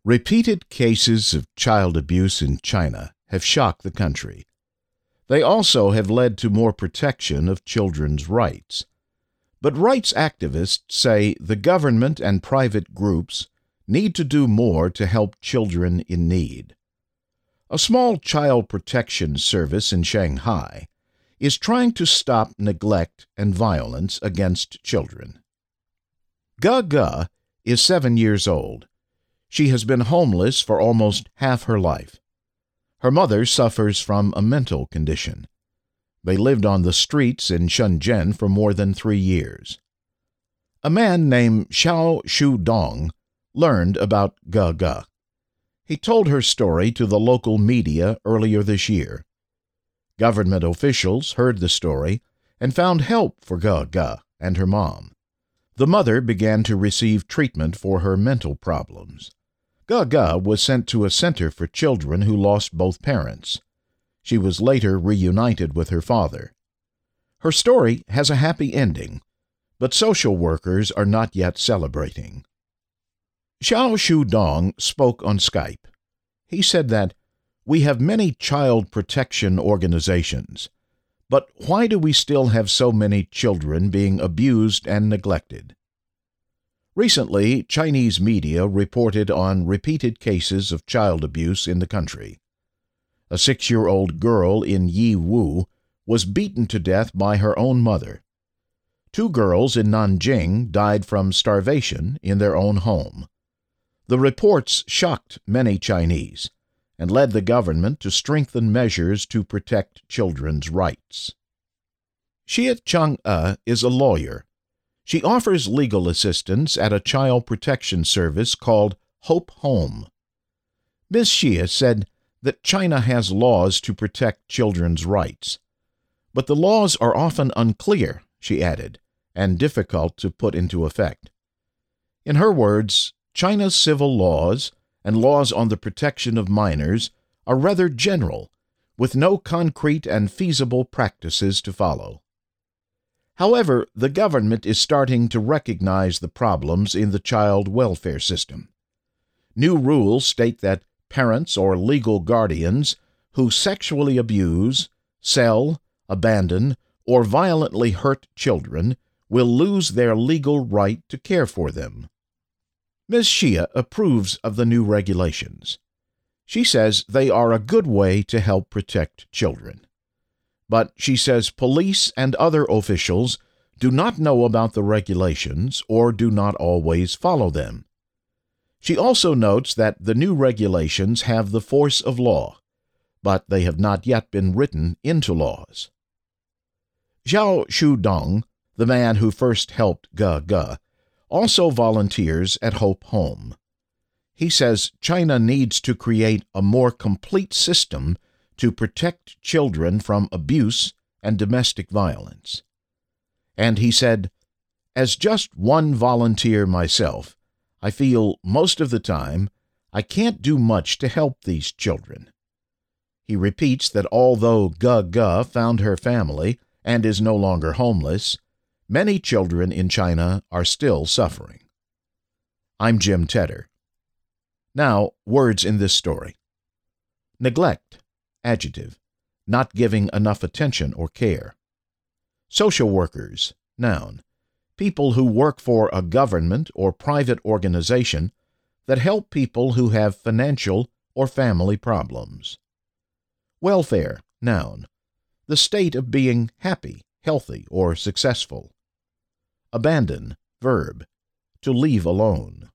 Repeated cases of child abuse in China have shocked the country. They also have led to more protection of children's rights. But rights activists say the government and private groups need to do more to help children in need. A small child protection service in Shanghai is trying to stop neglect and violence against children. Ge Ge is 7 years old. She has been homeless for almost half her life. Her mother suffers from a mental condition. They lived on the streets in Shenzhen for more than 3 years. A man named Xiao Shudong learned about Ge Ge. He told her story to the local media earlier this year. Government officials heard the story and found help for Ge Ge and her mom. The mother began to receive treatment for her mental problems. Ge Ge was sent to a center for children who lost both parents. She was later reunited with her father. Her story has a happy ending, but social workers are not yet celebrating. Xiao Shudong spoke on Skype. He said that, "We have many child protection organizations, but why do we still have so many children being abused and neglected?" Recently, Chinese media reported on repeated cases of child abuse in the country. A 6-year-old girl in Yiwu was beaten to death by her own mother. 2 girls in Nanjing died from starvation in their own home. The reports shocked many Chinese and led the government to strengthen measures to protect children's rights. Xie Chang'e is a lawyer. She offers legal assistance at a child protection service called Hope Home. Ms. Xie said that China has laws to protect children's rights. But the laws are often unclear, she added, and difficult to put into effect. In her words, China's civil laws and laws on the protection of minors are rather general, with no concrete and feasible practices to follow. However, the government is starting to recognize the problems in the child welfare system. New rules state that parents or legal guardians who sexually abuse, sell, abandon, or violently hurt children will lose their legal right to care for them. Ms. Xie approves of the new regulations. She says they are a good way to help protect children. But she says police and other officials do not know about the regulations or do not always follow them. She also notes that the new regulations have the force of law, but they have not yet been written into laws. Xiao Shudong, the man who first helped Ge Ge, also volunteers at Hope Home. He says China needs to create a more complete system to protect children from abuse and domestic violence. And he said, "As just one volunteer myself, I feel most of the time I can't do much to help these children." He repeats that although Ge Ge found her family and is no longer homeless, many children in China are still suffering. I'm Jim Tedder. Now, words in this story. Neglect, adjective, not giving enough attention or care. Social workers, noun, people who work for a government or private organization that help people who have financial or family problems. Welfare, noun, the state of being happy, healthy, or successful. Abandon, verb, to leave alone.